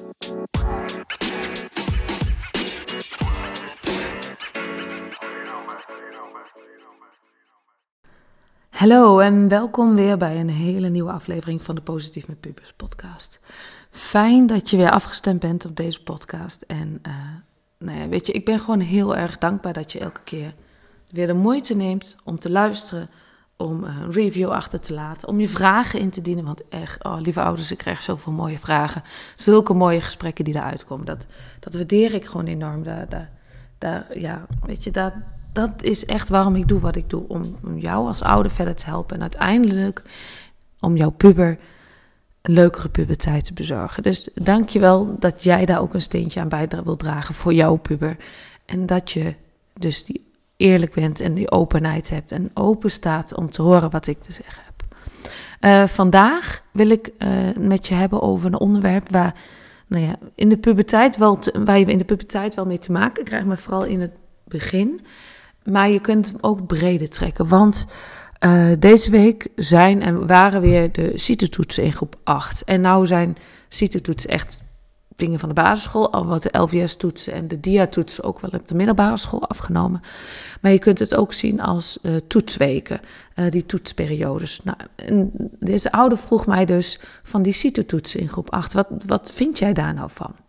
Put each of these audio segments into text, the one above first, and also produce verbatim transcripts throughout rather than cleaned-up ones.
Hallo en welkom weer bij een hele nieuwe aflevering van de Positief met Pubers podcast. Fijn dat je weer afgestemd bent op deze podcast. En uh, nou ja, weet je, ik ben gewoon heel erg dankbaar dat je elke keer weer de moeite neemt om te luisteren, om een review achter te laten, om je vragen in te dienen. Want echt, oh, lieve ouders, ik krijg zoveel mooie vragen. Zulke mooie gesprekken die eruit komen. Dat, dat waardeer ik gewoon enorm. Daar, daar, daar, ja, weet je, dat, dat is echt waarom ik doe wat ik doe. Om, om jou als ouder verder te helpen. En uiteindelijk om jouw puber een leukere puberteit te bezorgen. Dus dank je wel dat jij daar ook een steentje aan bij wil dragen voor jouw puber. En dat je dus die eerlijk bent en die openheid hebt en open staat om te horen wat ik te zeggen heb. Uh, vandaag wil ik uh, met je hebben over een onderwerp waar, nou ja, in de puberteit wel te, waar je in de puberteit wel mee te maken krijgt, maar vooral in het begin. Maar je kunt hem ook breder trekken, want uh, deze week zijn en waren weer de CITO-toetsen in groep acht. En nou zijn CITO-toetsen echt dingen van de basisschool, al wat de L V S-toetsen en de D I A-toetsen ook wel op de middelbare school afgenomen. Maar je kunt het ook zien als uh, toetsweken, uh, die toetsperiodes. Nou, en deze ouder vroeg mij dus van die CITO-toetsen in groep acht, wat, wat vind jij daar nou van?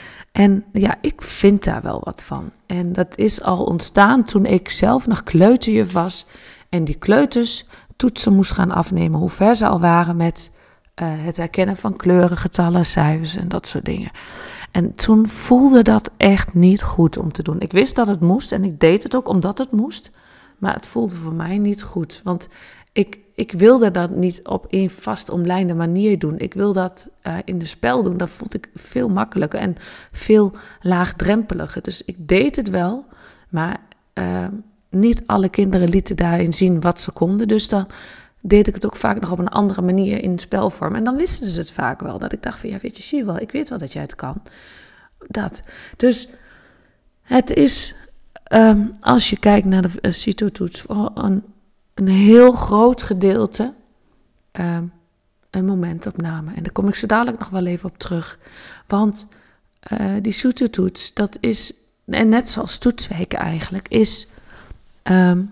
En ja, ik vind daar wel wat van. En dat is al ontstaan toen ik zelf nog kleuterjuf was en die kleuters toetsen moest gaan afnemen, hoe ver ze al waren met Uh, het herkennen van kleuren, getallen, cijfers en dat soort dingen. En toen voelde dat echt niet goed om te doen. Ik wist dat het moest en ik deed het ook omdat het moest. Maar het voelde voor mij niet goed. Want ik, ik wilde dat niet op een vast omlijnde manier doen. Ik wil dat uh, in de spel doen. Dat vond ik veel makkelijker en veel laagdrempeliger. Dus ik deed het wel, maar uh, niet alle kinderen lieten daarin zien wat ze konden. Dus dan deed ik het ook vaak nog op een andere manier in spelvorm. En dan wisten ze het vaak wel. Dat ik dacht van, ja, weet je, zie je wel, ik weet wel dat jij het kan. Dat. Dus het is, um, als je kijkt naar de uh, CITO-toets, voor een, een heel groot gedeelte um, een momentopname. En daar kom ik zo dadelijk nog wel even op terug. Want uh, die CITO-toets, dat is, en net zoals toetsweken eigenlijk, is Um,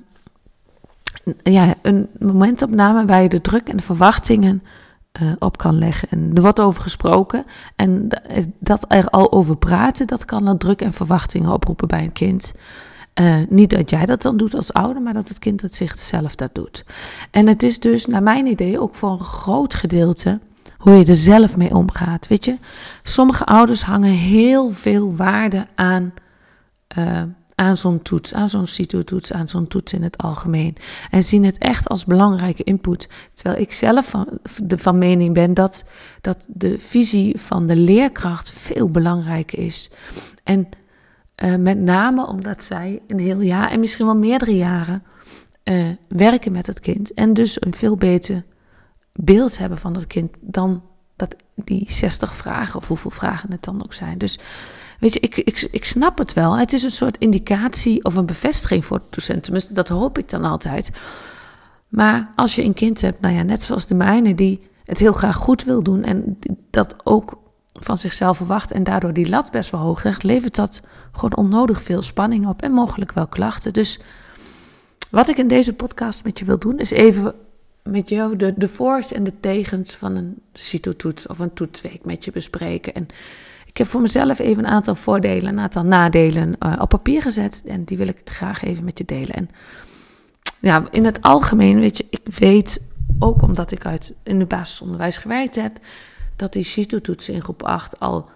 ja, een momentopname waar je de druk en de verwachtingen uh, op kan leggen. En er wordt over gesproken en dat er al over praten, dat kan dan druk en verwachtingen oproepen bij een kind. Uh, niet dat jij dat dan doet als ouder, maar dat het kind het zichzelf dat doet. En het is dus, naar mijn idee, ook voor een groot gedeelte hoe je er zelf mee omgaat. Weet je, sommige ouders hangen heel veel waarde aan Uh, aan zo'n toets, aan zo'n CITO-toets, aan zo'n toets in het algemeen. En zien het echt als belangrijke input. Terwijl ik zelf van, de, van mening ben dat, dat de visie van de leerkracht veel belangrijker is. En uh, met name omdat zij een heel jaar en misschien wel meerdere jaren uh, werken met het kind. En dus een veel beter beeld hebben van het kind dan dat die zestig vragen of hoeveel vragen het dan ook zijn. Dus weet je, ik, ik, ik snap het wel. Het is een soort indicatie of een bevestiging voor de docent. Tenminste, dat hoop ik dan altijd. Maar als je een kind hebt, nou ja, net zoals de mijne, die het heel graag goed wil doen en dat ook van zichzelf verwacht en daardoor die lat best wel hoog legt, levert dat gewoon onnodig veel spanning op en mogelijk wel klachten. Dus wat ik in deze podcast met je wil doen, is even met jou de, de voor's en de tegens van een CITO-toets of een toetsweek met je bespreken. En ik heb voor mezelf even een aantal voordelen, een aantal nadelen uh, op papier gezet. En die wil ik graag even met je delen. En ja, in het algemeen, weet je, ik weet ook omdat ik uit in het basisonderwijs gewerkt heb, dat die CITO-toetsen in groep acht al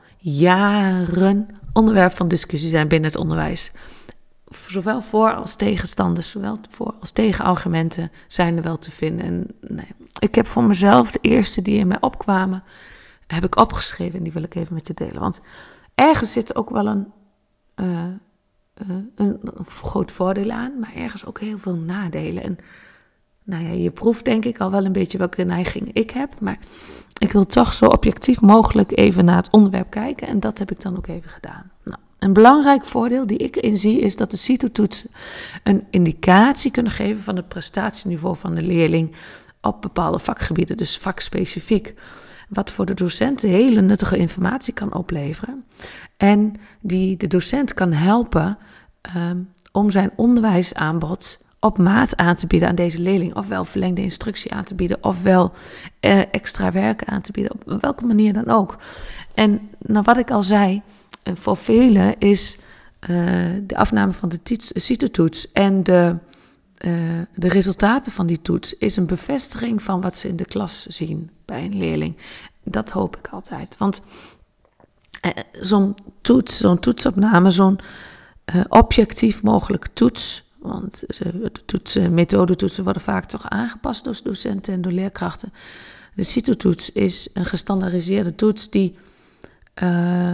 jaren onderwerp van discussie zijn binnen het onderwijs. Zowel voor als tegenstanders, zowel voor als tegenargumenten zijn er wel te vinden. En nee, ik heb voor mezelf de eerste die in mij opkwamen, heb ik opgeschreven en die wil ik even met je delen. Want ergens zit ook wel een, uh, uh, een, een groot voordeel aan, maar ergens ook heel veel nadelen. En nou ja, je proeft denk ik al wel een beetje welke neiging ik heb, maar ik wil toch zo objectief mogelijk even naar het onderwerp kijken en dat heb ik dan ook even gedaan. Nou, een belangrijk voordeel die ik inzie is dat de CITO-toetsen een indicatie kunnen geven van het prestatieniveau van de leerling op bepaalde vakgebieden, dus vakspecifiek. wat voor de docenten hele nuttige informatie kan opleveren. En die de docent kan helpen um, om zijn onderwijsaanbod op maat aan te bieden aan deze leerling. Ofwel verlengde instructie aan te bieden, ofwel uh, extra werk aan te bieden. Op welke manier dan ook. En nou, wat ik al zei, uh, voor velen is uh, de afname van de CITO-toets en de, uh, de resultaten van die toets is een bevestiging van wat ze in de klas zien bij een leerling. Dat hoop ik altijd. Want uh, zo'n toets, zo'n toetsopname, zo'n uh, objectief mogelijke toets, want de toetsen, methodetoetsen worden vaak toch aangepast door docenten en door leerkrachten. De CITO-toets is een gestandaardiseerde toets die uh,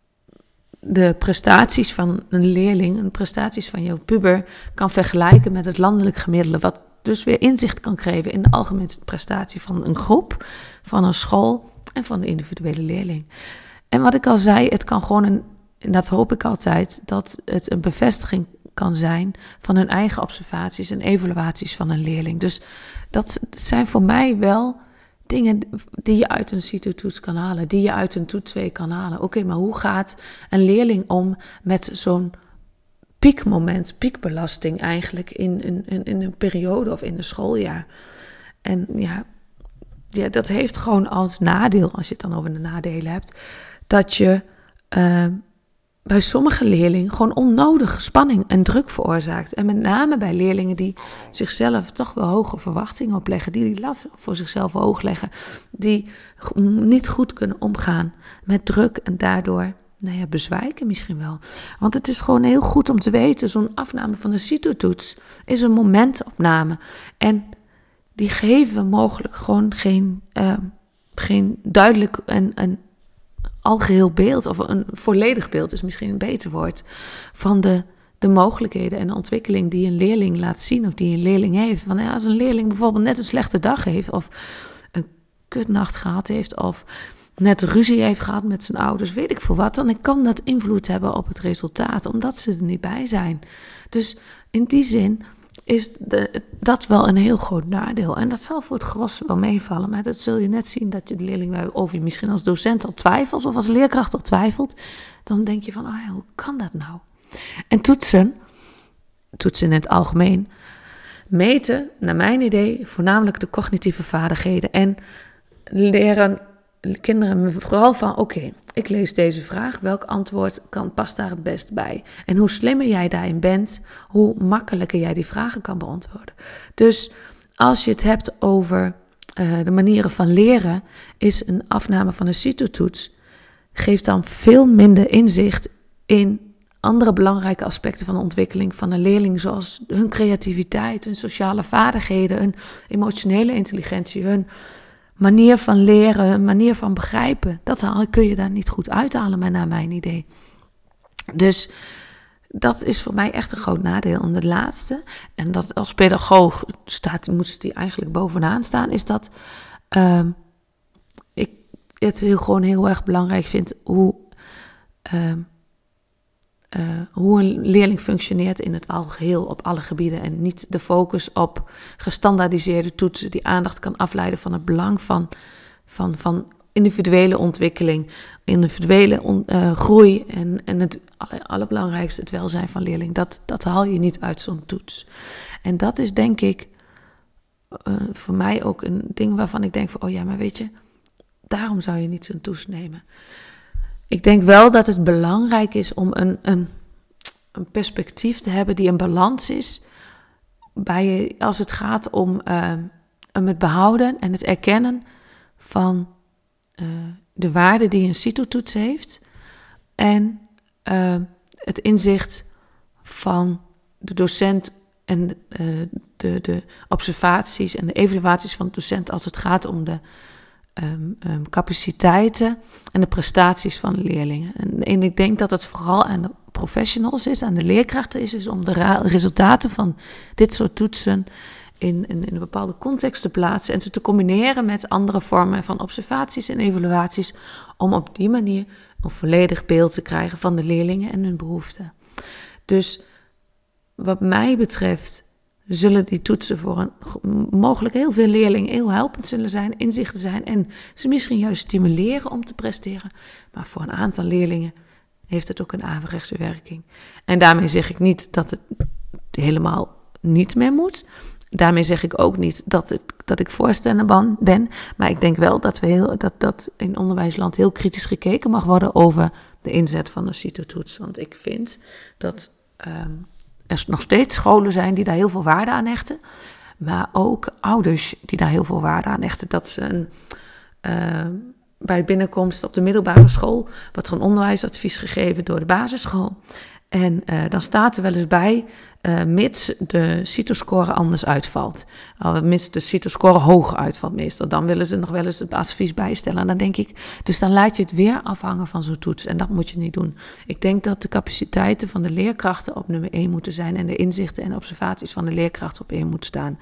de prestaties van een leerling, de prestaties van jouw puber, kan vergelijken met het landelijk gemiddelde. Wat dus weer inzicht kan geven in de algemene prestatie van een groep, van een school en van de individuele leerling. En wat ik al zei, het kan gewoon een, en dat hoop ik altijd, dat het een bevestiging kan zijn van hun eigen observaties en evaluaties van een leerling. Dus dat zijn voor mij wel dingen die je uit een CITO-toets kan halen, die je uit een toets twee kan halen. Oké, okay, maar hoe gaat een leerling om met zo'n piekmoment, piekbelasting eigenlijk in, in, in, in een periode of in een schooljaar? En ja, ja, dat heeft gewoon als nadeel, als je het dan over de nadelen hebt, dat je uh, bij sommige leerlingen gewoon onnodige spanning en druk veroorzaakt. En met name bij leerlingen die zichzelf toch wel hoge verwachtingen opleggen, die die lat voor zichzelf hoog leggen, die niet goed kunnen omgaan met druk en daardoor, nou ja, bezwijken misschien wel. Want het is gewoon heel goed om te weten, zo'n afname van de CITO-toets is een momentopname. En die geven mogelijk gewoon geen, uh, geen duidelijk en, en algeheel beeld, of een volledig beeld is misschien een beter woord, van de, de mogelijkheden en de ontwikkeling die een leerling laat zien of die een leerling heeft. Want ja, als een leerling bijvoorbeeld net een slechte dag heeft of een kutnacht gehad heeft of net ruzie heeft gehad met zijn ouders, weet ik veel wat, dan kan dat invloed hebben op het resultaat, omdat ze er niet bij zijn. Dus in die zin is de, dat wel een heel groot nadeel. En dat zal voor het gros wel meevallen. Maar dat zul je net zien dat je de leerling, of je misschien als docent al twijfelt, of als leerkracht al twijfelt. Dan denk je van, oh ja, hoe kan dat nou? En toetsen, toetsen in het algemeen, meten, naar mijn idee, voornamelijk de cognitieve vaardigheden. En leren kinderen vooral van, oké, okay, ik lees deze vraag, welk antwoord kan, past daar het best bij? En hoe slimmer jij daarin bent, hoe makkelijker jij die vragen kan beantwoorden. Dus als je het hebt over uh, de manieren van leren, is een afname van een CITO-toets, geeft dan veel minder inzicht in andere belangrijke aspecten van de ontwikkeling van een leerling, zoals hun creativiteit, hun sociale vaardigheden, hun emotionele intelligentie, hun manier van leren, een manier van begrijpen. Dat kun je daar niet goed uithalen, maar naar mijn idee. Dus dat is voor mij echt een groot nadeel. En de laatste, en dat als pedagoog staat, moet die eigenlijk bovenaan staan, is dat uh, ik het heel, gewoon heel erg belangrijk vind hoe, uh, uh, hoe een leerling functioneert in het algeheel op alle gebieden. En niet de focus op gestandaardiseerde toetsen die aandacht kan afleiden van het belang van, van, van individuele ontwikkeling, individuele on, uh, groei en, en het alle, allerbelangrijkste, het welzijn van leerling. Dat, dat haal je niet uit zo'n toets. En dat is denk ik uh, voor mij ook een ding waarvan ik denk van, oh ja, maar weet je, daarom zou je niet zo'n toets nemen. Ik denk wel dat het belangrijk is om een, een, een perspectief te hebben die een balans is bij, als het gaat om, uh, om het behouden en het erkennen van uh, de waarde die een CITO-toets heeft en uh, het inzicht van de docent en uh, de, de observaties en de evaluaties van de docent als het gaat om de Um, um, capaciteiten en de prestaties van de leerlingen. En, en ik denk dat het vooral aan de professionals is, aan de leerkrachten is, is om de ra- resultaten van dit soort toetsen in, in, in een bepaalde context te plaatsen en ze te combineren met andere vormen van observaties en evaluaties, om op die manier een volledig beeld te krijgen van de leerlingen en hun behoeften. Dus wat mij betreft zullen die toetsen voor een, mogelijk heel veel leerlingen heel helpend zullen zijn, inzichten zijn en ze misschien juist stimuleren om te presteren. Maar voor een aantal leerlingen heeft het ook een averechtse werking. En daarmee zeg ik niet dat het helemaal niet meer moet. Daarmee zeg ik ook niet dat, het, dat ik voorstander ben. Maar ik denk wel dat, we heel, dat, dat in onderwijsland heel kritisch gekeken mag worden over de inzet van een CITO-toets. Want ik vind dat um, er nog steeds scholen zijn die daar heel veel waarde aan hechten. Maar ook ouders die daar heel veel waarde aan hechten. Dat ze een, uh, bij binnenkomst op de middelbare school wordt er een onderwijsadvies gegeven door de basisschool. En uh, dan staat er wel eens bij, uh, mits de CITO-score anders uitvalt. Uh, mits de CITO-score hoger uitvalt meestal. Dan willen ze nog wel eens het advies bijstellen. En dan denk ik, dus dan laat je het weer afhangen van zo'n toets. En dat moet je niet doen. Ik denk dat de capaciteiten van de leerkrachten op nummer één moeten zijn. En de inzichten en observaties van de leerkrachten op één moeten staan.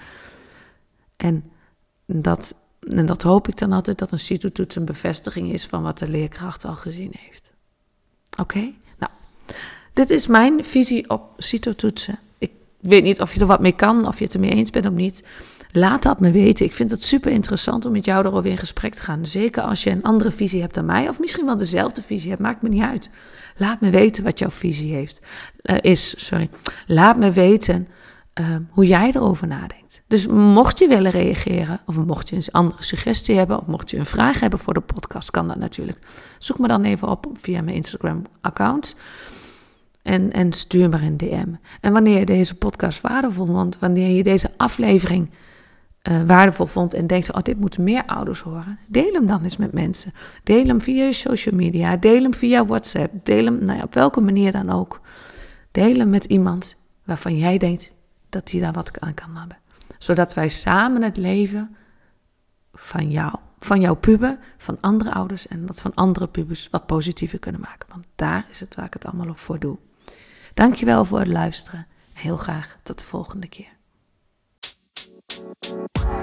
En dat, en dat hoop ik dan altijd, dat een CITO-toets een bevestiging is van wat de leerkracht al gezien heeft. Oké? Okay? Nou... Dit is mijn visie op CITO-toetsen. Ik weet niet of je er wat mee kan, of je het ermee eens bent of niet. Laat dat me weten. Ik vind het super interessant om met jou erover in gesprek te gaan. Zeker als je een andere visie hebt dan mij, of misschien wel dezelfde visie hebt, maakt me niet uit. Laat me weten wat jouw visie heeft, uh, is. Sorry. Laat me weten uh, hoe jij erover nadenkt. Dus mocht je willen reageren, of mocht je een andere suggestie hebben, of mocht je een vraag hebben voor de podcast, kan dat natuurlijk. Zoek me dan even op via mijn Instagram-account. En, en stuur maar een D M. En wanneer je deze podcast waardevol vond, wanneer je deze aflevering uh, waardevol vond en denkt, oh, dit moeten meer ouders horen, deel hem dan eens met mensen. Deel hem via je social media, deel hem via WhatsApp, deel hem nou ja, op welke manier dan ook. Deel hem met iemand waarvan jij denkt dat hij daar wat aan kan hebben. Zodat wij samen het leven van jou, van jouw puber, van andere ouders en dat van andere pubers wat positiever kunnen maken. Want daar is het waar ik het allemaal op voor doe. Dankjewel voor het luisteren. Heel graag tot de volgende keer.